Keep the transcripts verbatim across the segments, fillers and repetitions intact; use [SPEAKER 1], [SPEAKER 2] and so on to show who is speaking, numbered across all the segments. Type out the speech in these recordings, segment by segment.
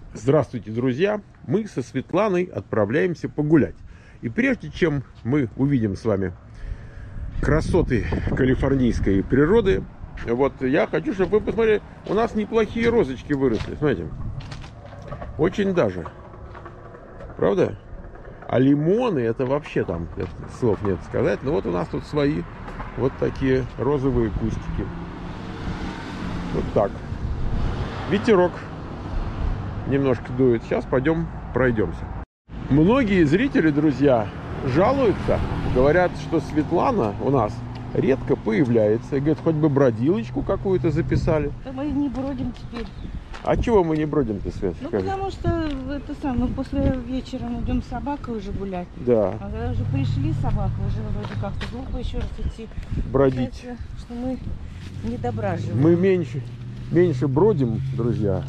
[SPEAKER 1] Здравствуйте, друзья! Мы со Светланой отправляемся погулять. И прежде чем мы увидим с вами красоты калифорнийской природы, вот я хочу, чтобы вы посмотрели, у нас неплохие розочки выросли, смотрите. Очень даже. Правда? А лимоны, это вообще там слов нет сказать. Но вот у нас тут свои вот такие розовые кустики. Вот так. Ветерок немножко дует. Сейчас пойдем пройдемся. Многие зрители, друзья, жалуются, говорят, что Светлана у нас редко появляется. И говорят, хоть бы бродилочку какую-то записали.
[SPEAKER 2] Да мы не бродим теперь.
[SPEAKER 1] А чего мы не бродим-то, Свет?
[SPEAKER 2] Ну,
[SPEAKER 1] скажи?
[SPEAKER 2] потому что это самое, после вечера мы идем с собакой уже гулять.
[SPEAKER 1] Да.
[SPEAKER 2] А когда уже пришли собака, уже вроде как-то глупо еще раз идти.
[SPEAKER 1] Бродить.
[SPEAKER 2] Получается, что мы не дображиваем.
[SPEAKER 1] Мы меньше, меньше бродим, друзья.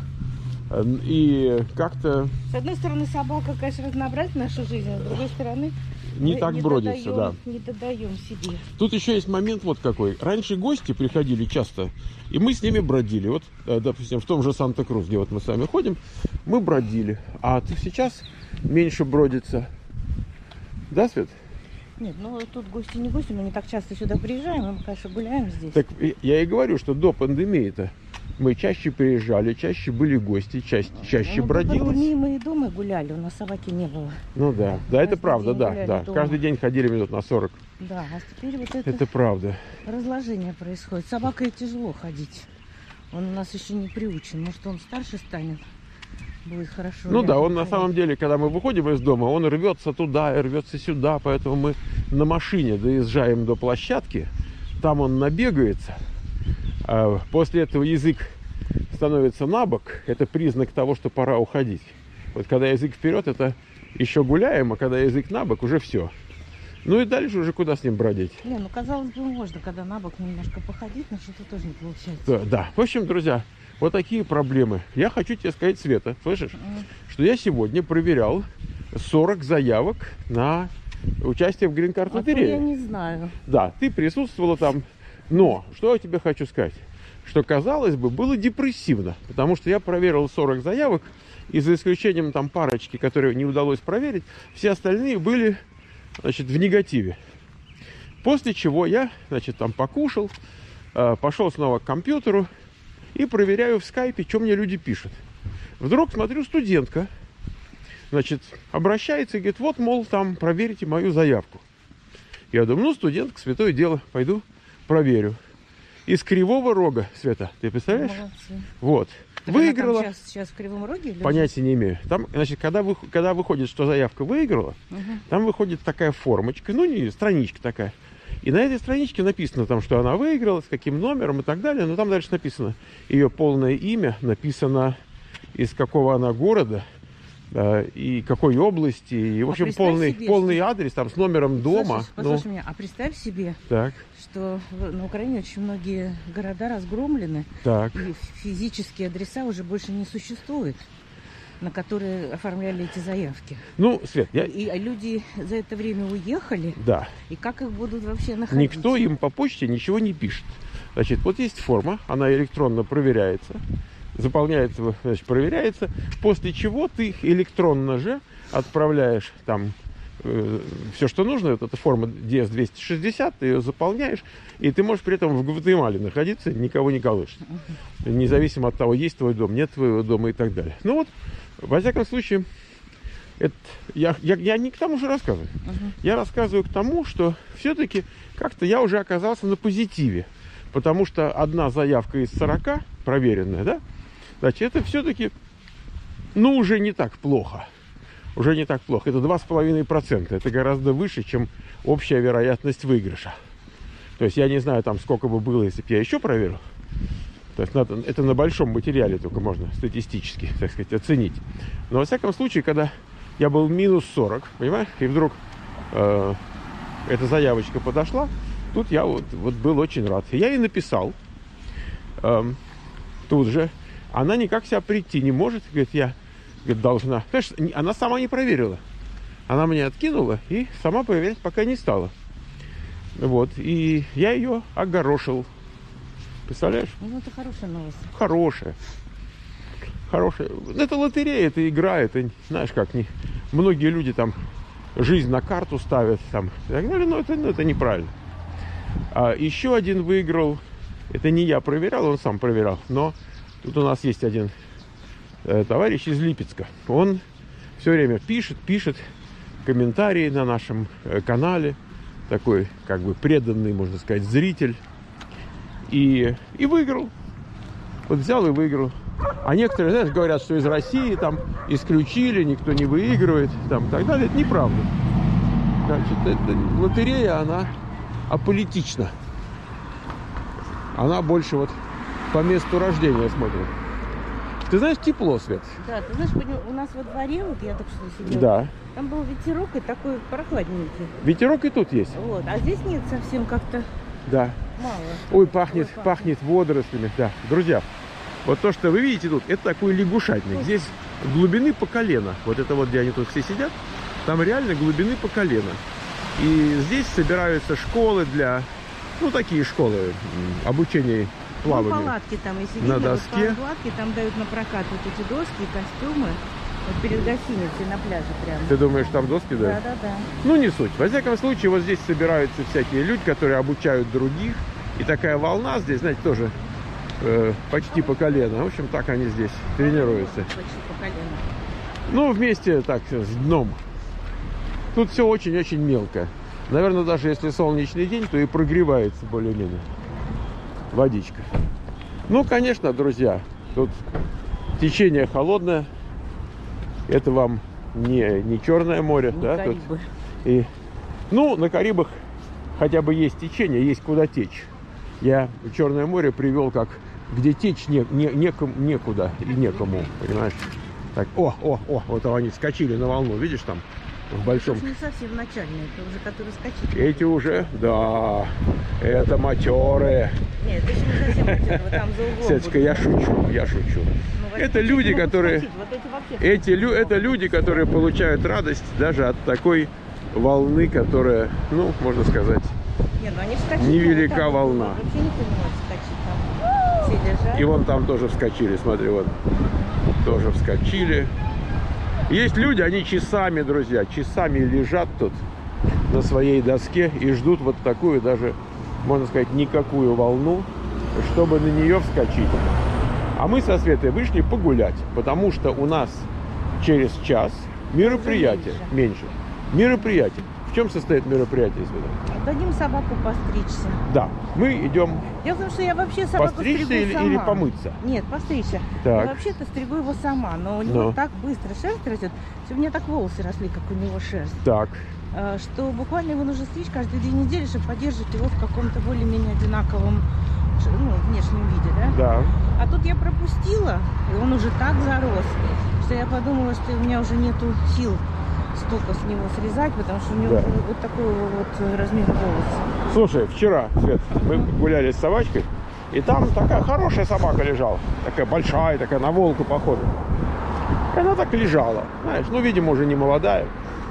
[SPEAKER 1] И как-то...
[SPEAKER 2] С одной стороны, собака, конечно, разнообразит нашу жизнь, а с другой стороны...
[SPEAKER 1] Не
[SPEAKER 2] мы
[SPEAKER 1] так
[SPEAKER 2] не
[SPEAKER 1] бродится,
[SPEAKER 2] додаем,
[SPEAKER 1] да.
[SPEAKER 2] Не додаем себе.
[SPEAKER 1] Тут еще есть момент вот какой. Раньше гости приходили часто, и мы с ними бродили. Вот, допустим, в том же Санта-Крус, где вот мы с вами ходим, мы бродили. А сейчас меньше бродится. Да, Свет?
[SPEAKER 2] Нет, ну тут гости не гости, мы не так часто сюда приезжаем, мы, конечно, гуляем здесь.
[SPEAKER 1] Так я и говорю, что до пандемии-то мы чаще приезжали, чаще были гости, чаще, чаще
[SPEAKER 2] ну,
[SPEAKER 1] бродились.
[SPEAKER 2] До пандемии мы и дома гуляли, у нас собаки не было.
[SPEAKER 1] Ну да, да, это
[SPEAKER 2] Каждый
[SPEAKER 1] правда,
[SPEAKER 2] день
[SPEAKER 1] да,
[SPEAKER 2] гуляли
[SPEAKER 1] да.
[SPEAKER 2] дома.
[SPEAKER 1] Каждый день ходили минут на сорок.
[SPEAKER 2] Да, а теперь вот это,
[SPEAKER 1] Это правда.
[SPEAKER 2] разложение происходит. С собакой тяжело ходить. Он у нас еще не приучен. Может, он старше станет, будет хорошо.
[SPEAKER 1] Ну да, он на
[SPEAKER 2] ходить.
[SPEAKER 1] самом деле, когда мы выходим из дома, он рвется туда и рвется сюда, поэтому мы на машине доезжаем до площадки, там он набегается, а после этого язык становится на бок, это признак того, что пора уходить. Вот когда язык вперед, это еще гуляем, а когда язык на бок, уже все. Ну и дальше уже куда с ним бродить?
[SPEAKER 2] Не, ну казалось бы, можно, когда на бок немножко походить, но что-то тоже не получается.
[SPEAKER 1] Да, да. В общем, друзья, вот такие проблемы. Я хочу тебе сказать, Света, слышишь,
[SPEAKER 2] Mm.
[SPEAKER 1] что я сегодня проверял сорок заявок на участие в Green Card
[SPEAKER 2] А то
[SPEAKER 1] лотерее.
[SPEAKER 2] я не знаю.
[SPEAKER 1] Да, ты присутствовала там. Но, что я тебе хочу сказать? Что, казалось бы, было депрессивно. Потому что я проверил сорок заявок, и за исключением там парочки, которые не удалось проверить, все остальные были, значит, в негативе. После чего я, значит, там покушал, пошел снова к компьютеру и проверяю в скайпе, что мне люди пишут. Вдруг смотрю, студентка, значит, обращается и говорит, вот, мол, там, проверьте мою заявку. Я думаю, ну, студентка, святое дело, пойду проверю. Из Кривого Рога, Света, ты представляешь?
[SPEAKER 2] Молодцы.
[SPEAKER 1] Вот.
[SPEAKER 2] Так
[SPEAKER 1] Выиграла.
[SPEAKER 2] Сейчас, сейчас в Кривом Роге? Или
[SPEAKER 1] Понятия не имею. Там, значит, когда, вы, когда выходит, что заявка выиграла,
[SPEAKER 2] Угу.
[SPEAKER 1] там выходит такая формочка, ну, не страничка такая. И на этой страничке написано там, что она выиграла, с каким номером и так далее. Но там дальше написано ее полное имя, написано из какого она города, да, и какой области. И, в общем,
[SPEAKER 2] а
[SPEAKER 1] полный,
[SPEAKER 2] себе,
[SPEAKER 1] полный
[SPEAKER 2] что...
[SPEAKER 1] адрес там с номером дома.
[SPEAKER 2] Слушай, послушай
[SPEAKER 1] ну,
[SPEAKER 2] меня, а представь себе,
[SPEAKER 1] так,
[SPEAKER 2] что в- на Украине очень многие города разгромлены,
[SPEAKER 1] так.
[SPEAKER 2] и физические адреса уже больше не существуют, на которые оформляли эти заявки.
[SPEAKER 1] Ну, Свет, я...
[SPEAKER 2] И люди за это время уехали,
[SPEAKER 1] Да.
[SPEAKER 2] и как их будут вообще находить?
[SPEAKER 1] Никто им по почте ничего не пишет. Значит, вот есть форма, она электронно проверяется, заполняется, значит, проверяется, после чего ты их электронно же отправляешь там э, все, что нужно. Вот эта форма ди эс двести шестьдесят, ты ее заполняешь, и ты можешь при этом в Гватемале находиться, никого не колышет. Независимо от того, есть твой дом, нет твоего дома и так далее. Ну вот, во всяком случае, это, я, я, я не к тому же рассказываю.
[SPEAKER 2] Мгм.
[SPEAKER 1] Я рассказываю к тому, что все-таки как-то я уже оказался на позитиве. Потому что одна заявка из сорока, проверенная, да, значит, это все-таки, ну, уже не так плохо. Уже не так плохо. Это два с половиной процента. Это гораздо выше, чем общая вероятность выигрыша. То есть я не знаю, там сколько бы было, если бы я еще проверил. То есть надо, это на большом материале только можно статистически, так сказать, оценить. Но во всяком случае, когда я был минус сорок, понимаешь, и вдруг э, эта заявочка подошла, тут я вот, вот был очень рад. Я ей написал э, тут же. Она никак себя прийти не может. Говорит, я говорит, должна. Конечно, она сама не проверила. Она мне откинула и сама проверять пока не стала. Вот. И я ее огорошил. Представляешь?
[SPEAKER 2] Ну, это хорошая новость.
[SPEAKER 1] Хорошая. хорошая. Это лотерея, это игра, это, знаешь, как не... Многие люди там жизнь на карту ставят, там, и так далее, но это, ну, это неправильно. А еще один выиграл, это не я проверял, он сам проверял, но тут у нас есть один э, товарищ из Липецка. Он все время пишет, пишет комментарии на нашем э, канале, такой, как бы, преданный, можно сказать, зритель, и, и выиграл. Вот взял и выиграл. А некоторые, знаешь, говорят, что из России там исключили, никто не выигрывает, там, и так далее. Это неправда. Значит, это, лотерея, она аполитична. Она больше вот по месту рождения смотрит. Ты знаешь, тепло, Свет?
[SPEAKER 2] Да, ты знаешь, у нас во дворе, вот я только что сидела,
[SPEAKER 1] да.
[SPEAKER 2] Там был ветерок и такой прохладненький.
[SPEAKER 1] Ветерок и тут есть.
[SPEAKER 2] Вот, а здесь нет совсем как-то
[SPEAKER 1] да.
[SPEAKER 2] мало.
[SPEAKER 1] Ой, пахнет,
[SPEAKER 2] Ой, пахнет,
[SPEAKER 1] пахнет водорослями. Да, друзья. Вот то, что вы видите тут, это такой лягушатник. Здесь глубины по колено. Вот это вот, где они тут все сидят, там реально глубины по колено. И здесь собираются школы для, ну, такие школы обучения плаванию.
[SPEAKER 2] Ну, палатки там, если
[SPEAKER 1] на
[SPEAKER 2] видно,
[SPEAKER 1] доске.
[SPEAKER 2] Вот палатки, там дают на прокат вот эти доски, костюмы. Вот перед гостиницей на пляже прямо.
[SPEAKER 1] Ты думаешь, там доски дают?
[SPEAKER 2] Да, да, да.
[SPEAKER 1] Ну, не суть. Во всяком случае, вот здесь собираются всякие люди, которые обучают других. И такая волна здесь, знаете, тоже э, почти по колено. В общем, так они здесь тренируются.
[SPEAKER 2] Почти по колено.
[SPEAKER 1] Ну, вместе так, с дном. Тут все очень-очень мелко. Наверное, даже если солнечный день, то и прогревается более-менее водичка. Ну, конечно, друзья, тут течение холодное. Это вам не, не Черное море,
[SPEAKER 2] Не
[SPEAKER 1] да?
[SPEAKER 2] Карибы.
[SPEAKER 1] Тут и, ну, на Карибах хотя бы есть течение, есть куда течь. Я Черное море привел как, где течь не, не, некому, некуда и некому, понимаешь? Так, о, о, о, вот они вскочили на волну, видишь там? В большом.
[SPEAKER 2] Это не совсем начальные, это уже которые скачали.
[SPEAKER 1] Эти уже, да, это матерые.
[SPEAKER 2] Нет, это еще не совсем матерые, вот там за углом.
[SPEAKER 1] Светочка, я шучу, я шучу.
[SPEAKER 2] Ну,
[SPEAKER 1] Это люди, которые,
[SPEAKER 2] скачать, вот эти, вообще
[SPEAKER 1] эти, лю, это люди, которые получают радость даже от такой волны, которая, ну, можно сказать,
[SPEAKER 2] не, ну они вскочили,
[SPEAKER 1] невелика
[SPEAKER 2] вот там,
[SPEAKER 1] волна.
[SPEAKER 2] Вообще никто не может скачать там. Все лежат.
[SPEAKER 1] И вон там тоже вскочили, смотри, вот, тоже вскочили. Есть люди, они часами, друзья, часами лежат тут на своей доске и ждут вот такую даже, можно сказать, никакую волну, чтобы на нее вскочить. А мы со Светой вышли погулять, потому что у нас через час мероприятие, меньше. Мероприятие. В чем состоит мероприятие, Света?
[SPEAKER 2] Дадим собаку постричься.
[SPEAKER 1] Да, мы идем.
[SPEAKER 2] Дело в том, что я вообще собаку
[SPEAKER 1] Постричься
[SPEAKER 2] стригу
[SPEAKER 1] или,
[SPEAKER 2] сама.
[SPEAKER 1] или помыться?
[SPEAKER 2] Нет, постричься.
[SPEAKER 1] Так.
[SPEAKER 2] Я вообще-то стригу его сама, но у него
[SPEAKER 1] Но.
[SPEAKER 2] так быстро шерсть растет. У меня так волосы росли, как у него шерсть.
[SPEAKER 1] Так.
[SPEAKER 2] Что буквально его нужно стричь каждые две недели, чтобы поддерживать его в каком-то более-менее одинаковом, ну, внешнем виде, да?
[SPEAKER 1] Да.
[SPEAKER 2] А тут я пропустила, и он уже так зарос, что я подумала, что у меня уже нету сил столько с него срезать, потому что у него
[SPEAKER 1] Да.
[SPEAKER 2] уже вот такой вот размер волоса.
[SPEAKER 1] Слушай, вчера, Свет, мы гуляли с собачкой, и там такая хорошая собака лежала. Такая большая, такая на волку похожа. И она так лежала, знаешь, ну, видимо, уже не молодая.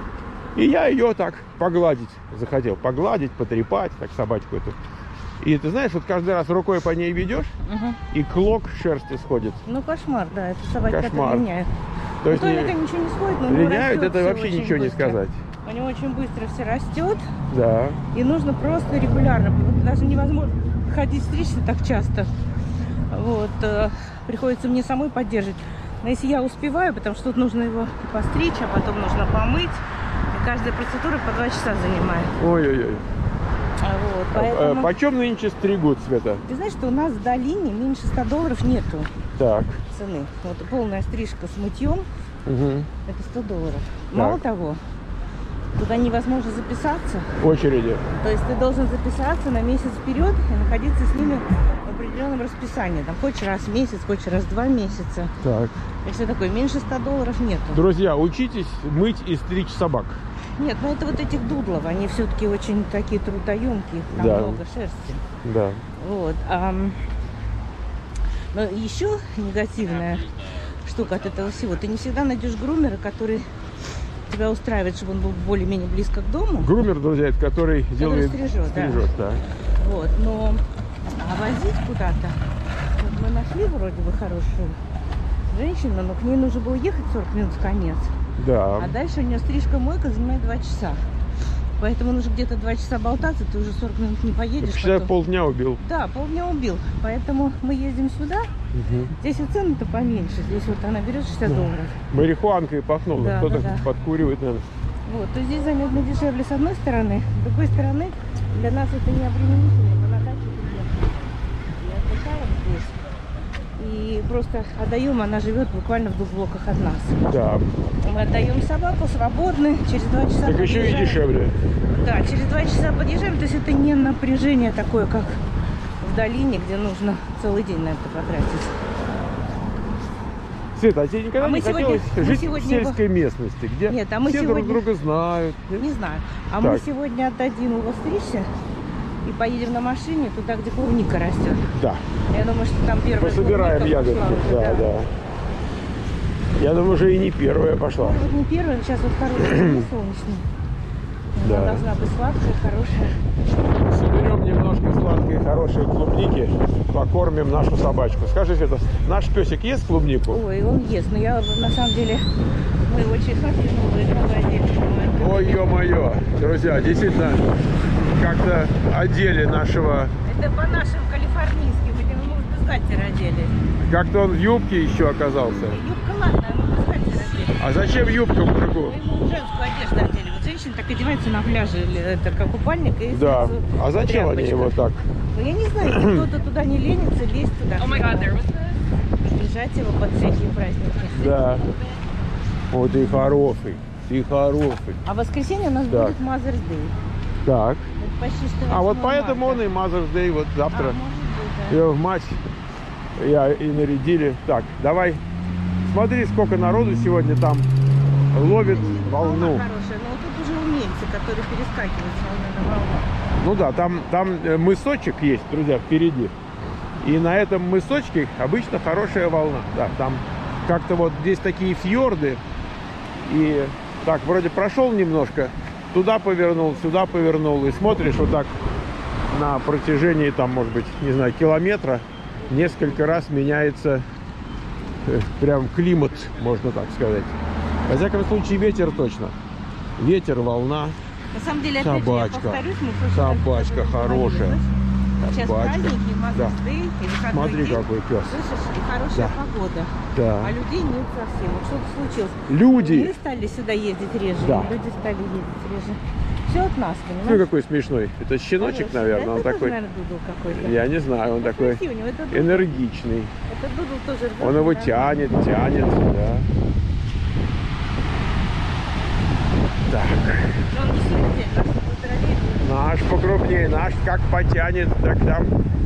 [SPEAKER 1] И я ее так погладить захотел. Погладить, потрепать, так собачку эту. И ты знаешь, вот каждый раз рукой по ней ведешь,
[SPEAKER 2] Угу.
[SPEAKER 1] и клок шерсти сходит.
[SPEAKER 2] Ну, кошмар, да, это собаки,
[SPEAKER 1] Кошмар.
[SPEAKER 2] которые линяют.
[SPEAKER 1] То есть
[SPEAKER 2] ну,
[SPEAKER 1] не-
[SPEAKER 2] только ничего не сходит, но у него
[SPEAKER 1] линяют,
[SPEAKER 2] растет
[SPEAKER 1] это
[SPEAKER 2] всё
[SPEAKER 1] вообще
[SPEAKER 2] очень
[SPEAKER 1] ничего не
[SPEAKER 2] быстро.
[SPEAKER 1] сказать.
[SPEAKER 2] У него очень быстро все растет,
[SPEAKER 1] Да.
[SPEAKER 2] и нужно просто регулярно. Вот даже невозможно ходить стричься так часто. Вот, э, приходится мне самой поддерживать. Но если я успеваю, потому что тут нужно его постричь, а потом нужно помыть. И каждая процедура по два часа занимает.
[SPEAKER 1] Ой-ой-ой.
[SPEAKER 2] А Вот,
[SPEAKER 1] А,
[SPEAKER 2] поэтому...
[SPEAKER 1] Почем нынче стригут, Света?
[SPEAKER 2] Ты знаешь, что у нас в долине меньше ста долларов нету
[SPEAKER 1] Так.
[SPEAKER 2] цены. Вот полная стрижка с мытьем
[SPEAKER 1] Угу.
[SPEAKER 2] это сто долларов. Мало того, туда невозможно записаться.
[SPEAKER 1] Очереди.
[SPEAKER 2] То есть ты должен записаться на месяц вперед и находиться с ними в определенном расписании. Там хочешь раз в месяц, хочешь раз в два месяца.
[SPEAKER 1] Так.
[SPEAKER 2] И все такое. Меньше ста долларов нету.
[SPEAKER 1] Друзья, учитесь мыть и стричь собак.
[SPEAKER 2] Нет, ну это вот этих дудлов. Они все-таки очень такие трудоемкие. Там
[SPEAKER 1] Да.
[SPEAKER 2] много шерсти.
[SPEAKER 1] Да.
[SPEAKER 2] Вот. ам, Но еще негативная штука от этого всего. Ты не всегда найдешь грумера, который тебя устраивает, чтобы он был более-менее близко к дому.
[SPEAKER 1] Грумер, друзья, это который, делает,
[SPEAKER 2] стрижет, да.
[SPEAKER 1] стрижет, да.
[SPEAKER 2] Вот, но а возить куда-то, вот мы нашли вроде бы хорошую женщина, но к ней нужно было ехать сорок минут в конец.
[SPEAKER 1] Да.
[SPEAKER 2] А дальше у нее стрижка-мойка занимает два часа. Поэтому нужно где-то два часа болтаться, ты уже сорок минут не поедешь.
[SPEAKER 1] Считай,
[SPEAKER 2] потом...
[SPEAKER 1] полдня убил.
[SPEAKER 2] Да, полдня убил. Поэтому мы ездим сюда.
[SPEAKER 1] Угу.
[SPEAKER 2] Здесь и цены-то поменьше. Здесь вот она берет шестьдесят долларов.
[SPEAKER 1] Марихуанкой пахнула.
[SPEAKER 2] Да,
[SPEAKER 1] Кто-то
[SPEAKER 2] да, да.
[SPEAKER 1] подкуривает, наверное.
[SPEAKER 2] Вот, то здесь заметно дешевле с одной стороны. С другой стороны, для нас это не обременительно. Мы на даче приехали и отдыхаем здесь. И просто отдаем, она живет буквально в двух блоках от нас.
[SPEAKER 1] Да.
[SPEAKER 2] Мы отдаем собаку, свободны, через два часа
[SPEAKER 1] Так еще и
[SPEAKER 2] подъезжаем.
[SPEAKER 1] дешевле.
[SPEAKER 2] Да, через два часа подъезжаем, то есть это не напряжение такое, как в долине, где нужно целый день на это потратить.
[SPEAKER 1] Света, а тебе никогда
[SPEAKER 2] А мы
[SPEAKER 1] не
[SPEAKER 2] сегодня-
[SPEAKER 1] хотелось
[SPEAKER 2] мы
[SPEAKER 1] жить
[SPEAKER 2] сегодня
[SPEAKER 1] в сельской местности, где
[SPEAKER 2] Нет, а мы
[SPEAKER 1] все
[SPEAKER 2] сегодня-
[SPEAKER 1] друг друга знают?
[SPEAKER 2] Не знаю. А
[SPEAKER 1] Так.
[SPEAKER 2] мы сегодня отдадим его стричься и поедем на машине туда, где клубника растет.
[SPEAKER 1] Да.
[SPEAKER 2] Я думаю, что там первая
[SPEAKER 1] Пособираем
[SPEAKER 2] клубника
[SPEAKER 1] ягодки.
[SPEAKER 2] пошла уже,
[SPEAKER 1] Да, да. Я думаю, уже и не первая пошла.
[SPEAKER 2] Может быть, не первая, сейчас вот хороший день солнечный. Она
[SPEAKER 1] Да.
[SPEAKER 2] должна быть сладкая, хорошая.
[SPEAKER 1] Соберем немножко сладкой, хорошей клубники, покормим нашу собачку. Скажи, Света, наш песик ест клубнику?
[SPEAKER 2] Ой, он ест, но я на самом деле мы его через отвернула и отдельно.
[SPEAKER 1] Ой, ё-моё, друзья, действительно, как-то одели нашего...
[SPEAKER 2] Это по-нашему калифорнийски, мы его в бюстгальтер одели.
[SPEAKER 1] Как-то он в юбке еще оказался.
[SPEAKER 2] Юбка ладно, а мы в бюстгальтер одели.
[SPEAKER 1] А зачем юбка мужику?
[SPEAKER 2] Мы ему женскую одежду одели. Вот женщины так одеваются на пляже, или это как купальник. И
[SPEAKER 1] Да.
[SPEAKER 2] снизу
[SPEAKER 1] А зачем они
[SPEAKER 2] тряпочка.
[SPEAKER 1] его так?
[SPEAKER 2] Ну, я не знаю, если кто-то туда не ленится, лезть туда.
[SPEAKER 3] Oh my god, there was
[SPEAKER 2] Бежать его под всякие праздники.
[SPEAKER 1] Да. Ой, ты хороший, ты хороший.
[SPEAKER 2] А в воскресенье у нас
[SPEAKER 1] Так.
[SPEAKER 2] будет Mother's Day.
[SPEAKER 1] Так.
[SPEAKER 2] Это почти что
[SPEAKER 1] А вот
[SPEAKER 2] восьмое
[SPEAKER 1] поэтому он
[SPEAKER 2] марта.
[SPEAKER 1] и Mother's Day вот завтра.
[SPEAKER 2] А, может быть, да.
[SPEAKER 1] Ее в мать я и нарядили. Так, давай. Смотри, сколько народу сегодня там ловит волну.
[SPEAKER 2] Волна хорошая, но вот тут уже умельцы, которые перескакивают с волны на волну.
[SPEAKER 1] Ну да, там, там э, мысочек есть, друзья, впереди. И на этом мысочке обычно хорошая волна. Да, там как-то вот здесь такие фьорды. И так, вроде прошел немножко, туда повернул, сюда повернул. И смотришь вот так на протяжении, там, может быть, не знаю, километра, несколько раз меняется э, прям климат, можно так сказать. Во всяком случае, ветер точно. Ветер, волна.
[SPEAKER 2] На самом деле, опять же,
[SPEAKER 1] Собачка.
[SPEAKER 2] я повторюсь, мы в прошлый раз
[SPEAKER 1] Собачка
[SPEAKER 2] говорили,
[SPEAKER 1] хорошая.
[SPEAKER 2] Сейчас
[SPEAKER 1] Собачка.
[SPEAKER 2] праздники,
[SPEAKER 1] Да.
[SPEAKER 2] Mother's Day, и выходной
[SPEAKER 1] Смотри,
[SPEAKER 2] день.
[SPEAKER 1] какой пес.
[SPEAKER 2] Слышишь, и хорошая
[SPEAKER 1] Да.
[SPEAKER 2] погода.
[SPEAKER 1] Да.
[SPEAKER 2] А людей нет совсем. Вот что-то случилось.
[SPEAKER 1] Люди.
[SPEAKER 2] Мы стали сюда ездить реже,
[SPEAKER 1] Да.
[SPEAKER 2] и люди стали ездить реже. Все от нас,
[SPEAKER 1] Ну
[SPEAKER 2] понимаешь?
[SPEAKER 1] какой смешной. Это щеночек,
[SPEAKER 2] Хороший.
[SPEAKER 1] наверное.
[SPEAKER 2] Да,
[SPEAKER 1] Он
[SPEAKER 2] это
[SPEAKER 1] такой.
[SPEAKER 2] тоже, наверное, дудл какой-то.
[SPEAKER 1] Я не знаю, он
[SPEAKER 2] Ну,
[SPEAKER 1] такой
[SPEAKER 2] спроси у него, это дудл.
[SPEAKER 1] энергичный.
[SPEAKER 2] Это дудл тоже рвет,
[SPEAKER 1] Он его
[SPEAKER 2] да.
[SPEAKER 1] тянет, тянет, да. Так.
[SPEAKER 2] Но он не сильный, наш поздравляет.
[SPEAKER 1] Наш покрупнее, наш как потянет, так там.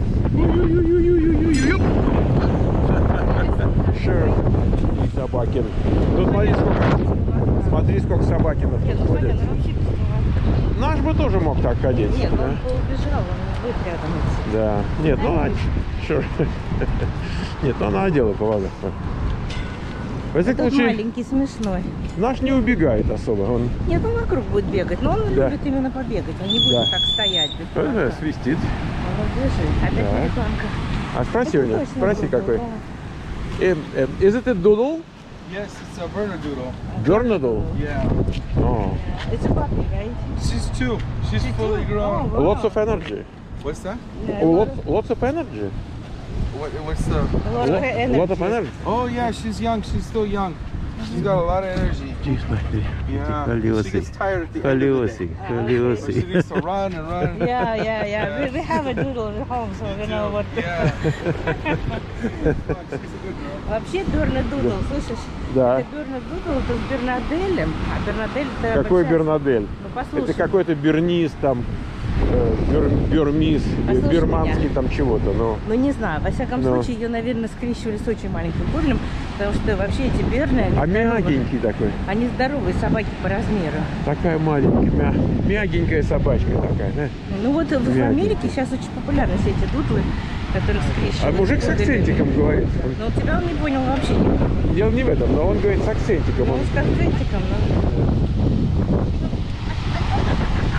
[SPEAKER 1] Шер. Собакин. Ну смотри, сколько. Смотри, сколько собакинов
[SPEAKER 2] Нет,
[SPEAKER 1] тут
[SPEAKER 2] ну
[SPEAKER 1] ходит.
[SPEAKER 2] понятно, вообще бесполезно.
[SPEAKER 1] Наш бы тоже мог так ходить.
[SPEAKER 2] Нет,
[SPEAKER 1] да?
[SPEAKER 2] он убежал, он будет рядом.
[SPEAKER 1] Да. Нет, ну она... Sure. Нет, ну она одела поводок. В всяком
[SPEAKER 2] Этот
[SPEAKER 1] случае,
[SPEAKER 2] маленький, смешной.
[SPEAKER 1] наш не убегает особо. Он
[SPEAKER 2] Нет, он вокруг будет бегать, но он
[SPEAKER 1] Да.
[SPEAKER 2] любит именно побегать. Он не будет
[SPEAKER 1] Да.
[SPEAKER 2] так стоять. без
[SPEAKER 1] э,
[SPEAKER 2] поводка.
[SPEAKER 1] свистит.
[SPEAKER 2] Он вот бежит. Опять
[SPEAKER 1] Так.
[SPEAKER 2] рекламка.
[SPEAKER 1] А спроси у
[SPEAKER 2] Это
[SPEAKER 1] него.
[SPEAKER 2] точно
[SPEAKER 1] Спроси
[SPEAKER 2] дудл,
[SPEAKER 1] какой.
[SPEAKER 2] да.
[SPEAKER 1] Эм, эм, Is it a doodle?
[SPEAKER 3] yes, it's a Bernedoodle.
[SPEAKER 1] Bernedoodle?
[SPEAKER 3] Yeah,
[SPEAKER 1] Oh.
[SPEAKER 2] It's a puppy, right?
[SPEAKER 3] she's two. She's fully grown.
[SPEAKER 2] Oh, wow.
[SPEAKER 1] Lots of energy.
[SPEAKER 3] What's that?
[SPEAKER 2] Yeah,
[SPEAKER 1] Oh,
[SPEAKER 2] a lot
[SPEAKER 1] lots, lots of energy.
[SPEAKER 3] What, what's the?
[SPEAKER 2] of- a lot of
[SPEAKER 1] Lot,
[SPEAKER 2] energy.
[SPEAKER 1] lot of energy.
[SPEAKER 3] Oh yeah, she's young. She's still young. She's got a lot of energy. Yeah. She gets tired at the end of the day. So she needs to run and run.
[SPEAKER 2] Yeah, yeah, yeah. We, we have a doodle at home, so we know what.
[SPEAKER 3] Yeah. She's a good girl.
[SPEAKER 2] Вообще Бернадудл, слышишь?
[SPEAKER 1] Да.
[SPEAKER 2] Это Бернадудл, это с Бернаделем, а Бернадель это
[SPEAKER 1] Какой
[SPEAKER 2] большая-
[SPEAKER 1] Бернадель?
[SPEAKER 2] Ну послушай.
[SPEAKER 1] Это какой-то берниз там, э, бер, бермиз,
[SPEAKER 2] Послушай
[SPEAKER 1] бирманский
[SPEAKER 2] меня.
[SPEAKER 1] там чего-то. Ну,
[SPEAKER 2] Ну не знаю, во всяком
[SPEAKER 1] Ну.
[SPEAKER 2] случае ее, наверное, скрещивали с очень маленьким пуделем, потому что вообще эти берны, они,
[SPEAKER 1] а
[SPEAKER 2] здоровые.
[SPEAKER 1] мягенький такой.
[SPEAKER 2] Они здоровые собаки по размеру.
[SPEAKER 1] Такая маленькая, мя, мягенькая собачка такая, да?
[SPEAKER 2] Ну вот в
[SPEAKER 1] Мягенькие.
[SPEAKER 2] Америке сейчас очень популярны все эти дудлы, которых
[SPEAKER 1] А
[SPEAKER 2] скрещивают.
[SPEAKER 1] мужик с
[SPEAKER 2] пуделями.
[SPEAKER 1] акцентиком говорит. Он-
[SPEAKER 2] Ну тебя он не понял вообще никак.
[SPEAKER 1] Дело не в этом, но он говорит с акцентиком.
[SPEAKER 2] Ну
[SPEAKER 1] Он...
[SPEAKER 2] с акцентиком, но...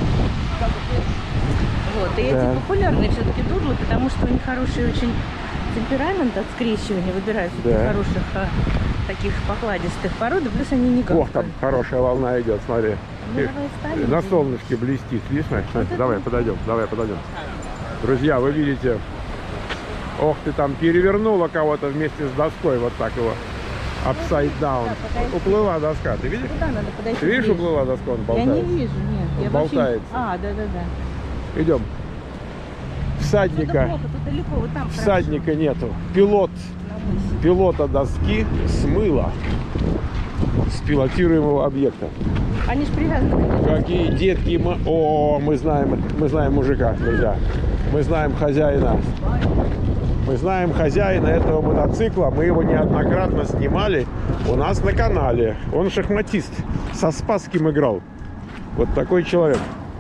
[SPEAKER 2] Вот, и
[SPEAKER 1] Да.
[SPEAKER 2] эти популярные все-таки дудлы, потому что у них хороший очень темперамент от скрещивания, выбирают
[SPEAKER 1] Да.
[SPEAKER 2] хороших, а, таких покладистых пород, плюс они не гавкают.
[SPEAKER 1] Ох, там хорошая волна идет, смотри.
[SPEAKER 2] Ну, давай ставим.
[SPEAKER 1] На солнышке блестит, видишь? Смотри, смотри, давай подойдем, давай подойдем. Друзья, вы видите, ох, ты там перевернула кого-то вместе с доской, вот так его. Upside down.
[SPEAKER 2] Да, подожди.
[SPEAKER 1] Уплыла доска, ты видишь?
[SPEAKER 2] Куда надо подойти?
[SPEAKER 1] Ты видишь,
[SPEAKER 2] ближе?
[SPEAKER 1] уплыла доска, он
[SPEAKER 2] Я
[SPEAKER 1] болтается.
[SPEAKER 2] не вижу, нет. Я
[SPEAKER 1] Болтается.
[SPEAKER 2] вообще... А, да-да-да.
[SPEAKER 1] Идем.
[SPEAKER 2] Что-то
[SPEAKER 1] Всадника,
[SPEAKER 2] плохо, тут далеко, вот там
[SPEAKER 1] всадника нету. Пилот,
[SPEAKER 2] хорошо. На мысе.
[SPEAKER 1] пилота доски смыло с пилотируемого объекта.
[SPEAKER 2] Они же привязаны к этому.
[SPEAKER 1] Какие детки мы... О, мы знаем, мы знаем мужика, друзья. Мы знаем хозяина. Мы знаем хозяина этого мотоцикла. Мы его неоднократно снимали у нас на канале. Он шахматист. Со Спасским играл. Вот такой человек.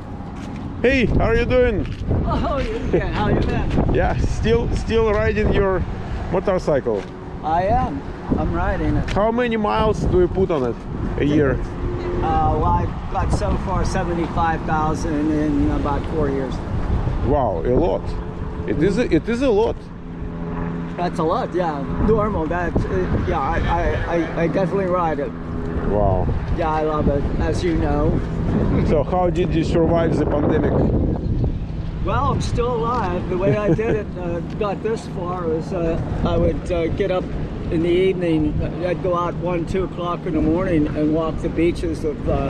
[SPEAKER 1] Hey, how are you doing?
[SPEAKER 4] Oh, yeah, how you been?
[SPEAKER 1] Yeah, still, still riding your motorcycle.
[SPEAKER 4] I am. I'm riding it.
[SPEAKER 1] How many miles do you put on it a year?
[SPEAKER 4] Uh, well, I've got so far seventy-five thousand in about four years.
[SPEAKER 1] Wow, a lot. It is. A, it is a lot.
[SPEAKER 4] That's a lot, yeah. Normal. That, uh, yeah. I, I, I, I definitely ride it.
[SPEAKER 1] Wow.
[SPEAKER 4] Yeah, I love it, as you know.
[SPEAKER 1] So how did you survive the pandemic?
[SPEAKER 4] Well, I'm still alive. The way I did it, uh, got this far, was uh, I would uh, get up in the evening. I'd go out one, two o'clock in the morning and walk the beaches of uh,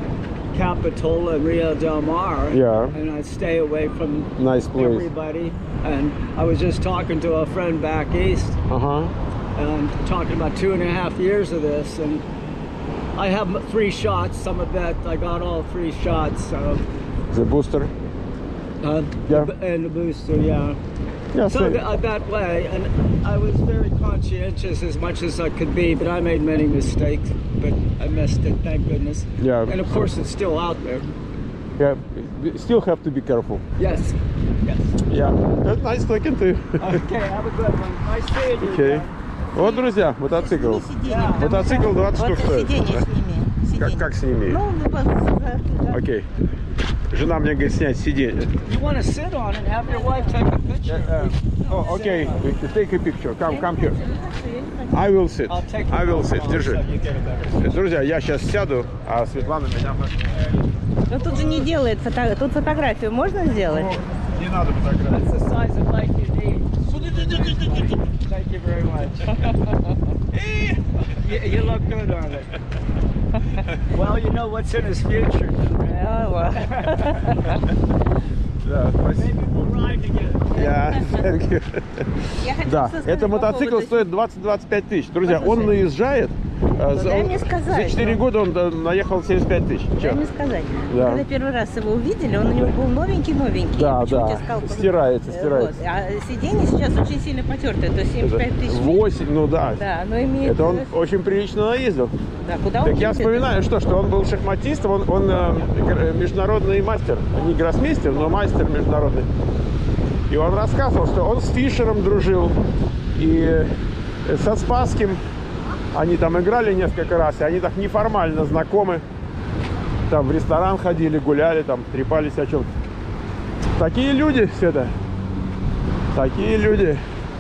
[SPEAKER 4] Capitola and Rio Del Mar.
[SPEAKER 1] Yeah.
[SPEAKER 4] And I'd stay away from
[SPEAKER 1] Nice place.
[SPEAKER 4] everybody. And I was just talking to a friend back east,
[SPEAKER 1] Uh huh.
[SPEAKER 4] and talking about two and a half years of this. And I have three shots. Some of that I got all three shots. Uh,
[SPEAKER 1] The booster.
[SPEAKER 4] uh,
[SPEAKER 1] Yeah.
[SPEAKER 4] And the booster, yeah.
[SPEAKER 1] Yeah.
[SPEAKER 4] So
[SPEAKER 1] So,
[SPEAKER 4] th- uh, that way, and I was very conscientious as much as I could be, but I made many mistakes, but I missed it, thank goodness.
[SPEAKER 1] yeah.
[SPEAKER 4] And of course, it's still out there.
[SPEAKER 1] Yeah. Still have to be careful.
[SPEAKER 4] Yes, yes.
[SPEAKER 1] Yeah. That's nice talking to you.
[SPEAKER 4] Okay, have a good one. Nice seeing you.
[SPEAKER 1] Okay.
[SPEAKER 4] again.
[SPEAKER 1] Вот, друзья, мотоцикл.
[SPEAKER 2] Сиденье.
[SPEAKER 1] Мотоцикл двадцать штук
[SPEAKER 2] Вот
[SPEAKER 1] стоит.
[SPEAKER 2] сиденье сними.
[SPEAKER 1] Как,
[SPEAKER 2] Сиденье.
[SPEAKER 1] как с ними?
[SPEAKER 2] Ну, ну, вот,
[SPEAKER 1] Окей. Жена мне говорит снять сиденье.
[SPEAKER 4] You want to sit on it and have your wife take a picture?
[SPEAKER 1] Oh, okay. Take a picture. Come, come here. I will sit.
[SPEAKER 4] I'll take
[SPEAKER 1] I will
[SPEAKER 4] the
[SPEAKER 1] sit.
[SPEAKER 4] phone
[SPEAKER 1] Держи.
[SPEAKER 4] so you get a better-
[SPEAKER 1] Друзья, я сейчас сяду, а Светлана меня...
[SPEAKER 2] Но тут же не делает фото... Тут фотографию можно сделать?
[SPEAKER 1] Не надо фотографировать.
[SPEAKER 4] That's the size of bike you need. Thank you very much. you, you look good on it. Well, you know what's in his future.
[SPEAKER 2] А, вот.
[SPEAKER 1] Да, спасибо.
[SPEAKER 4] Maybe we'll ride together.
[SPEAKER 1] Я, thank you.
[SPEAKER 2] Я хочу
[SPEAKER 1] Да,
[SPEAKER 2] сказать
[SPEAKER 1] это
[SPEAKER 2] по
[SPEAKER 1] мотоцикл
[SPEAKER 2] поводу-
[SPEAKER 1] стоит двадцать-двадцать пять тысяч. Друзья, он
[SPEAKER 2] Послушай.
[SPEAKER 1] наезжает. э, за-
[SPEAKER 2] дай
[SPEAKER 1] он-
[SPEAKER 2] мне сказать,
[SPEAKER 1] За четыре
[SPEAKER 2] ну.
[SPEAKER 1] года он э, наехал семьдесят пять тысяч.
[SPEAKER 2] Дай
[SPEAKER 1] Чё?
[SPEAKER 2] мне сказать.
[SPEAKER 1] Да.
[SPEAKER 2] Когда первый раз его увидели, он у него был новенький-новенький.
[SPEAKER 1] Да,
[SPEAKER 2] Почему
[SPEAKER 1] да.
[SPEAKER 2] тебе сказал,
[SPEAKER 1] Стирается,
[SPEAKER 2] э,
[SPEAKER 1] стирается.
[SPEAKER 2] вот. А сиденье сейчас очень сильно потертое, то есть семьдесят пять тысяч.
[SPEAKER 1] восемь, ну да.
[SPEAKER 2] Да, но имеет...
[SPEAKER 1] Это он очень прилично наездил.
[SPEAKER 2] Да, куда он
[SPEAKER 1] Так я
[SPEAKER 2] едет?
[SPEAKER 1] вспоминаю, что, что он был шахматистом, он, он э, гр- международный мастер, не гроссмейстер, но мастер международный. И он рассказывал, что он с Фишером дружил, и э, со Спасским они там играли несколько раз, и они так неформально знакомы. Там в ресторан ходили, гуляли, там трепались о чем-то. Такие люди, Света, такие люди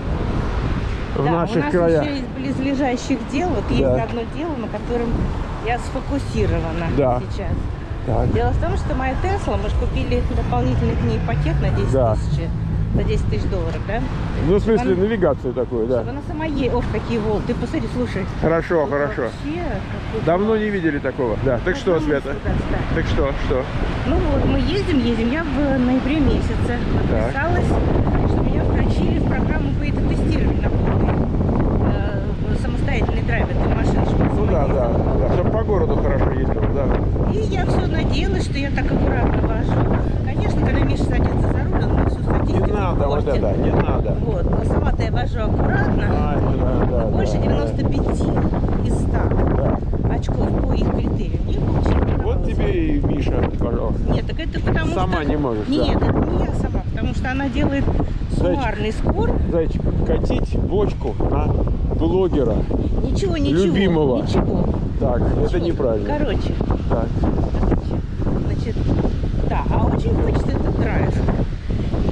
[SPEAKER 1] в
[SPEAKER 2] Да,
[SPEAKER 1] наших
[SPEAKER 2] у нас
[SPEAKER 1] краях.
[SPEAKER 2] еще из близлежащих дел, вот есть
[SPEAKER 1] Да.
[SPEAKER 2] одно дело, на котором я сфокусирована
[SPEAKER 1] Да.
[SPEAKER 2] сейчас.
[SPEAKER 1] Так.
[SPEAKER 2] Дело в том, что моя Тесла, мы же купили дополнительный к ней пакет на десять
[SPEAKER 1] Да.
[SPEAKER 2] тысяч, за десять тысяч долларов, да?
[SPEAKER 1] Ну, в смысле,
[SPEAKER 2] Она-
[SPEAKER 1] навигацию такую, да.
[SPEAKER 2] Чтобы она сама е... Ох, какие волны. Ты посмотри, слушай.
[SPEAKER 1] Хорошо,
[SPEAKER 2] Вот
[SPEAKER 1] хорошо.
[SPEAKER 2] Вообще, какой-
[SPEAKER 1] Давно не видели такого. Да. Так что,
[SPEAKER 2] Давно
[SPEAKER 1] Света?
[SPEAKER 2] сюда встать.
[SPEAKER 1] Так что, что?
[SPEAKER 2] Ну вот, мы ездим, ездим. Я в ноябре месяце подписалась, что меня включили в программу бета-тестирования на полный э, самостоятельный драйв этой машины. чтобы
[SPEAKER 1] Ну да,
[SPEAKER 2] самоездить.
[SPEAKER 1] да, да. Чтобы по городу хорошо ездил, да.
[SPEAKER 2] И я все надеялась, что я так аккуратно вожу. Конечно, когда Миша садится за руль, он мне всю
[SPEAKER 1] Не
[SPEAKER 2] статистику
[SPEAKER 1] надо вот
[SPEAKER 2] портит.
[SPEAKER 1] это, не надо.
[SPEAKER 2] Вот, но сама-то я вожу аккуратно.
[SPEAKER 1] Ай, да, да,
[SPEAKER 2] Но больше
[SPEAKER 1] да,
[SPEAKER 2] девяноста пяти из ста
[SPEAKER 1] да.
[SPEAKER 2] очков по их критериям не получили.
[SPEAKER 1] Вот тебе и Миша, пожалуйста.
[SPEAKER 2] Нет, так это потому
[SPEAKER 1] Сама
[SPEAKER 2] что...
[SPEAKER 1] не можешь, да.
[SPEAKER 2] Нет, это не я сама, потому что она делает суммарный скор.
[SPEAKER 1] Зайчик, катить бочку на блогера.
[SPEAKER 2] Ничего, ничего.
[SPEAKER 1] Любимого.
[SPEAKER 2] Ничего.
[SPEAKER 1] Так, это
[SPEAKER 2] Ничего.
[SPEAKER 1] неправильно.
[SPEAKER 2] Короче,
[SPEAKER 1] Так.
[SPEAKER 2] короче, значит, да, а очень хочется этот драйв.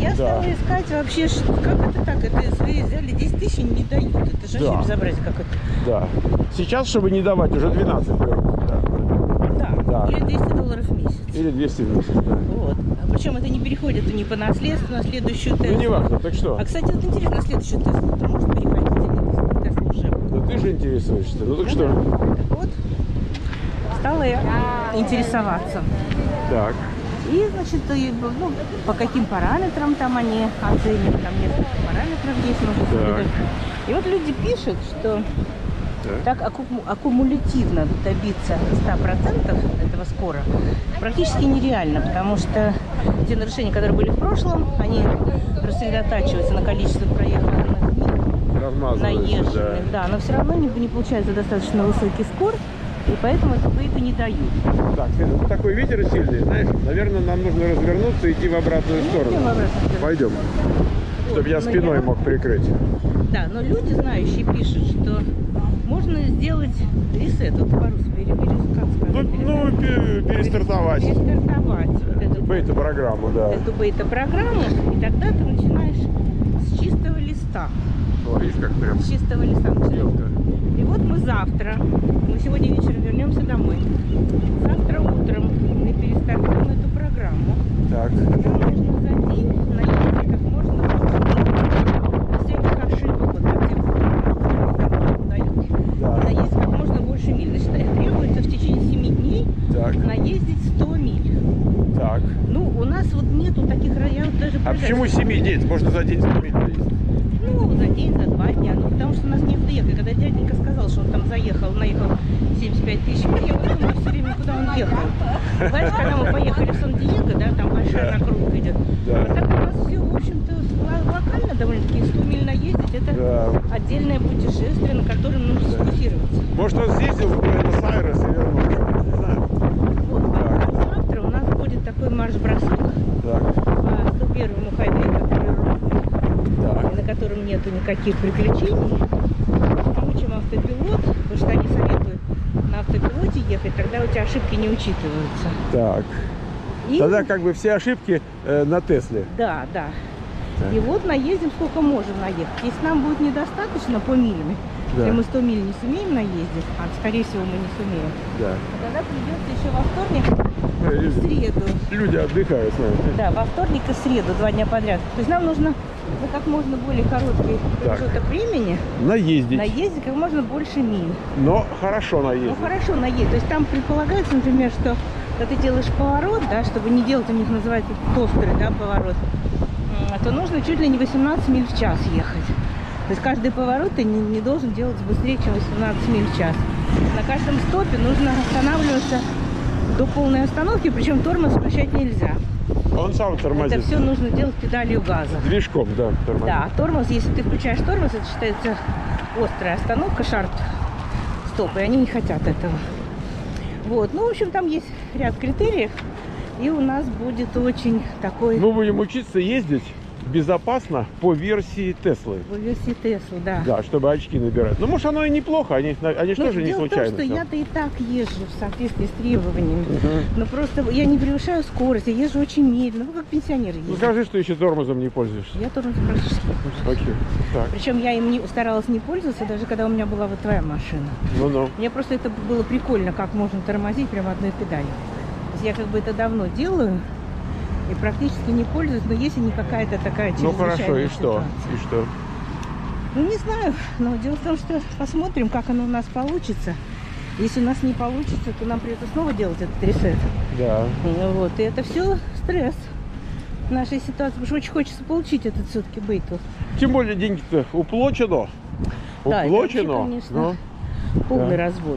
[SPEAKER 2] Я
[SPEAKER 1] Да.
[SPEAKER 2] стала искать вообще, ш- как это так, это свои взяли десять тысяч и не дают. Это же
[SPEAKER 1] Да.
[SPEAKER 2] вообще безобразие какое-то.
[SPEAKER 1] Да. Сейчас, чтобы не давать, уже двенадцать берут. Да.
[SPEAKER 2] Да.
[SPEAKER 1] Да.
[SPEAKER 2] Или двести долларов в месяц.
[SPEAKER 1] Или двести в месяц, да.
[SPEAKER 2] Вот. Причем это не переходит не по наследству на следующую
[SPEAKER 1] Ну,
[SPEAKER 2] Теслу.
[SPEAKER 1] не важно, так что?
[SPEAKER 2] А, кстати, вот интересно, на следующую Теслу это может переходить или нет? Тесла уже.
[SPEAKER 1] Да ты же интересуешься. Ну так что?
[SPEAKER 2] Так вот, стала я интересоваться.
[SPEAKER 1] Так.
[SPEAKER 2] И, значит, и, ну, по каким параметрам там они оценивают, там несколько параметров есть, можно смотреть. И вот люди пишут, что
[SPEAKER 1] Так.
[SPEAKER 2] так аку- аккумулятивно добиться ста процентов этого скора практически нереально, потому что те нарушения, которые были в прошлом, они рассредотачиваются на количество проеханных миль,
[SPEAKER 1] Размазывается,
[SPEAKER 2] наезженных, да, но все равно не, не получается достаточно высокий скор, и поэтому эту бейку не дают.
[SPEAKER 1] Так, Света, ну такой ветер сильный, знаешь, наверное, нам нужно развернуться и идти в обратную
[SPEAKER 2] Ну,
[SPEAKER 1] сторону.
[SPEAKER 2] идем в обратную сторону.
[SPEAKER 1] Пойдем. Чтобы я
[SPEAKER 2] Но
[SPEAKER 1] спиной
[SPEAKER 2] я-
[SPEAKER 1] мог прикрыть.
[SPEAKER 2] Да, но люди, знающие, пишут, что можно сделать ресет, вот по-русски, или перес- как
[SPEAKER 1] Ну,
[SPEAKER 2] сказать,
[SPEAKER 1] ну пе- перестартовать
[SPEAKER 2] перестартовать вот эту,
[SPEAKER 1] бета-программу, да.
[SPEAKER 2] эту бета-программу, и тогда ты начинаешь с чистого листа.
[SPEAKER 1] О, видишь, как прям
[SPEAKER 2] С чистого листа начинаешь.
[SPEAKER 1] мелко.
[SPEAKER 2] И вот мы завтра, мы сегодня вечером вернемся домой. Завтра утром мы перестартуем эту программу.
[SPEAKER 1] Так.
[SPEAKER 2] Нам нужно за день наездить как можно больше. Всяких ошибок, вот как те там дают.
[SPEAKER 1] Да.
[SPEAKER 2] Наездить как можно больше миль. Значит, требуется в течение семи дней
[SPEAKER 1] Так.
[SPEAKER 2] наездить сто миль.
[SPEAKER 1] Так.
[SPEAKER 2] Ну, у нас вот нету таких районов даже.
[SPEAKER 1] А
[SPEAKER 2] проезжать.
[SPEAKER 1] почему семи дней? Можно за день сто миль доездить.
[SPEAKER 2] Ну, за день, за два дня. Ну, потому что у нас некуда ехать. Когда дяденька сказал, что он там заехал, наехал семьдесят пять тысяч миль, я вот думаю все время, куда он ехал. Знаешь, когда мы поехали в Сан-Диего, да, там большая накрутка идет.
[SPEAKER 1] Да.
[SPEAKER 2] А так у нас все, в общем-то, ла- локально довольно-таки сто миль наездить. Это
[SPEAKER 1] Да.
[SPEAKER 2] отдельное путешествие, на котором нужно сфокусироваться.
[SPEAKER 1] Может, он съездил в Буэнос-Айрес и вернулся? Не знаю.
[SPEAKER 2] Вот,
[SPEAKER 1] Так.
[SPEAKER 2] поэтому завтра у нас будет такой марш-бросок
[SPEAKER 1] Так.
[SPEAKER 2] по сто первому хайвею, который ровный,
[SPEAKER 1] Так.
[SPEAKER 2] на котором нету никаких приключений. Включим автопилот, потому что они советуют на автопилоте ехать, тогда у тебя ошибки не учитываются.
[SPEAKER 1] Так.
[SPEAKER 2] И-
[SPEAKER 1] Тогда как бы все ошибки э, на Тесле.
[SPEAKER 2] Да, да.
[SPEAKER 1] Так.
[SPEAKER 2] И вот наездим сколько можем наехать. Если нам будет недостаточно по милям,
[SPEAKER 1] Да.
[SPEAKER 2] если мы сто миль не сумеем наездить, а скорее всего мы не сумеем,
[SPEAKER 1] Да.
[SPEAKER 2] тогда придется еще во вторник
[SPEAKER 1] Э,
[SPEAKER 2] и в
[SPEAKER 1] Люди,
[SPEAKER 2] среду.
[SPEAKER 1] люди отдыхают, знаешь.
[SPEAKER 2] Да, во вторник и среду, два дня подряд. То есть нам нужно за как можно более короткий
[SPEAKER 1] Так.
[SPEAKER 2] промежуток времени
[SPEAKER 1] Наездить.
[SPEAKER 2] наездить как можно больше миль.
[SPEAKER 1] Но хорошо наездить.
[SPEAKER 2] Ну хорошо, наедь. То есть там предполагается, например, что когда ты делаешь поворот, да, чтобы не делать, у них называется острый, да, поворот, м, то нужно чуть ли не восемнадцать миль в час ехать. То есть каждый поворот ты не, не должен делать быстрее, чем восемнадцать миль в час. На каждом стопе нужно останавливаться до полной остановки, причем тормоз включать нельзя.
[SPEAKER 1] Он сам тормозит.
[SPEAKER 2] Это все нужно делать педалью газа.
[SPEAKER 1] Движком, да, тормозит.
[SPEAKER 2] Да, тормоз, если ты включаешь тормоз, это считается острая остановка, шарп, стоп, и они не хотят этого. Вот, ну, в общем, там есть ряд критериев, и у нас будет очень такой
[SPEAKER 1] Мы будем учиться ездить безопасно по версии Теслы.
[SPEAKER 2] в версии Теслы, да.
[SPEAKER 1] Да, чтобы очки набирать. Ну, может, оно и неплохо, они, они же
[SPEAKER 2] Ну,
[SPEAKER 1] тоже не
[SPEAKER 2] дело
[SPEAKER 1] случайно.
[SPEAKER 2] в том, что
[SPEAKER 1] всё.
[SPEAKER 2] я-то и так езжу в соответствии с требованиями.
[SPEAKER 1] Мгм.
[SPEAKER 2] Но просто я не превышаю скорость, я езжу очень медленно, ну, как пенсионер
[SPEAKER 1] Ну,
[SPEAKER 2] ездит.
[SPEAKER 1] скажи, что еще тормозом не пользуешься.
[SPEAKER 2] Я тормоз практически не пользуюсь.
[SPEAKER 1] Окей. Так,
[SPEAKER 2] Причем я им не, старалась не пользоваться, даже когда у меня была вот твоя машина.
[SPEAKER 1] ну-ну.
[SPEAKER 2] Мне просто это было прикольно, как можно тормозить прямо одной педалью. То есть я как бы это давно делаю и практически не пользуюсь, но если не какая-то такая
[SPEAKER 1] Ну,
[SPEAKER 2] чрезвычайная
[SPEAKER 1] хорошо, и что?
[SPEAKER 2] ситуация.
[SPEAKER 1] И что?
[SPEAKER 2] Ну, не знаю, но дело в том, что посмотрим, как оно у нас получится. Если у нас не получится, то нам придется снова делать этот ресет.
[SPEAKER 1] Да.
[SPEAKER 2] Ну, вот, и это все стресс в нашей ситуации, потому что очень хочется получить этот все-таки бейтл.
[SPEAKER 1] Тем более деньги-то уплочено.
[SPEAKER 2] Да, это
[SPEAKER 1] Уплочено.
[SPEAKER 2] вообще, конечно,
[SPEAKER 1] Ну,
[SPEAKER 2] полный
[SPEAKER 1] да.
[SPEAKER 2] развод.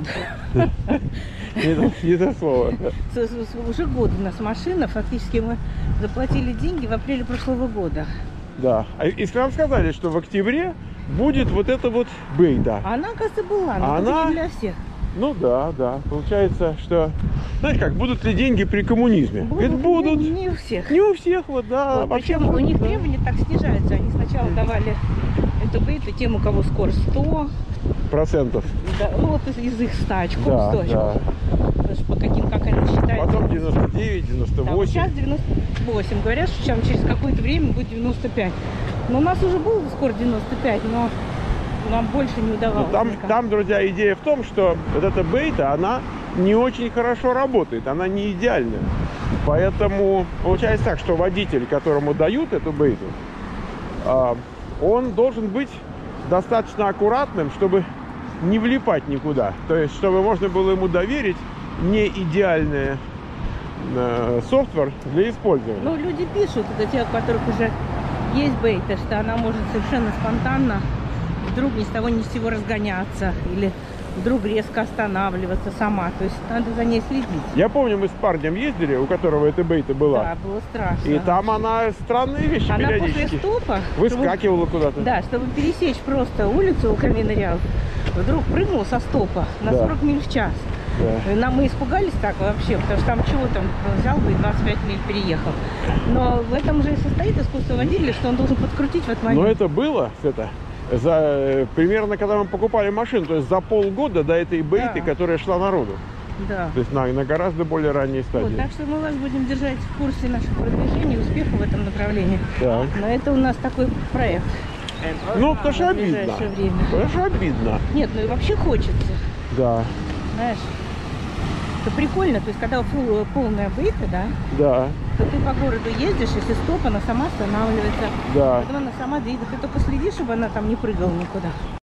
[SPEAKER 1] не, то- не то слово.
[SPEAKER 2] С- с- Уже год у нас машина, фактически мы заплатили деньги в апреле прошлого года.
[SPEAKER 1] Да. А И нам сказали, что в октябре будет вот это вот бейта.
[SPEAKER 2] А она, оказывается, была, но
[SPEAKER 1] А
[SPEAKER 2] только
[SPEAKER 1] она-
[SPEAKER 2] не для всех.
[SPEAKER 1] Ну да, да. Получается, что... Знаешь как, будут ли деньги при коммунизме? Говорит, будут.
[SPEAKER 2] Не, не у всех.
[SPEAKER 1] Не у всех, вот, да.
[SPEAKER 2] Вот,
[SPEAKER 1] вообще
[SPEAKER 2] причем у них
[SPEAKER 1] да.
[SPEAKER 2] требования так снижаются. Они сначала давали эту бейту тем, у кого скорость сто,
[SPEAKER 1] Процентов.
[SPEAKER 2] да, ну вот из, из их ста очков,
[SPEAKER 1] Да,
[SPEAKER 2] сто очков.
[SPEAKER 1] да.
[SPEAKER 2] по каким, как они считают.
[SPEAKER 1] Потом девяносто девять, девяносто
[SPEAKER 2] Да, вот
[SPEAKER 1] восемь.
[SPEAKER 2] сейчас девяносто восемь. Говорят, что сейчас через какое-то время будет девяносто пять. Но у нас уже было скоро девяносто пять, но нам больше не удавалось.
[SPEAKER 1] Ну, там,
[SPEAKER 2] никак.
[SPEAKER 1] там, друзья, идея в том, что вот эта бейта, она не очень хорошо работает, она не идеальная. Поэтому получается так, что водитель, которому дают эту бейту, он должен быть достаточно аккуратным, чтобы не влипать никуда. То есть, чтобы можно было ему доверить не идеальный э, софтвер для использования.
[SPEAKER 2] Ну, люди пишут, это те, у которых уже есть бейта, что она может совершенно спонтанно вдруг ни с того ни с сего разгоняться или вдруг резко останавливаться сама. То есть надо за ней следить.
[SPEAKER 1] Я помню, мы с парнем ездили, у которого эта бейта была.
[SPEAKER 2] Да, было страшно.
[SPEAKER 1] И там она странные вещи
[SPEAKER 2] Она
[SPEAKER 1] периодически
[SPEAKER 2] после стопа
[SPEAKER 1] выскакивала
[SPEAKER 2] чтобы,
[SPEAKER 1] куда-то.
[SPEAKER 2] Да, чтобы пересечь просто улицу у Камина Реал, вдруг прыгнул со стопа на
[SPEAKER 1] Да.
[SPEAKER 2] сорок миль в час.
[SPEAKER 1] Да.
[SPEAKER 2] И нам мы испугались так вообще, потому что там чего там взял бы и двадцать пять миль переехал. Но в этом же и состоит искусство водителя, что он должен подкрутить в этот момент.
[SPEAKER 1] Но это было это, за, э, примерно, когда мы покупали машину, то есть за полгода до этой бейты,
[SPEAKER 2] Да.
[SPEAKER 1] которая шла народу.
[SPEAKER 2] Да.
[SPEAKER 1] То есть на, на гораздо более ранней стадии.
[SPEAKER 2] Вот, так что мы вас будем держать в курсе наших продвижений и успеха в этом направлении.
[SPEAKER 1] Так.
[SPEAKER 2] Но это у нас такой проект.
[SPEAKER 1] Ну, потому что
[SPEAKER 2] в
[SPEAKER 1] обидно.
[SPEAKER 2] ближайшее время.
[SPEAKER 1] Потому что обидно.
[SPEAKER 2] Нет, ну и вообще хочется,
[SPEAKER 1] Да,
[SPEAKER 2] знаешь. Это прикольно, то есть когда фу- полная бейта, да,
[SPEAKER 1] да,
[SPEAKER 2] то ты по городу ездишь, если стоп, она сама останавливается.
[SPEAKER 1] да.
[SPEAKER 2] Потом она сама двигается. Ты только следи, чтобы она там не прыгала никуда.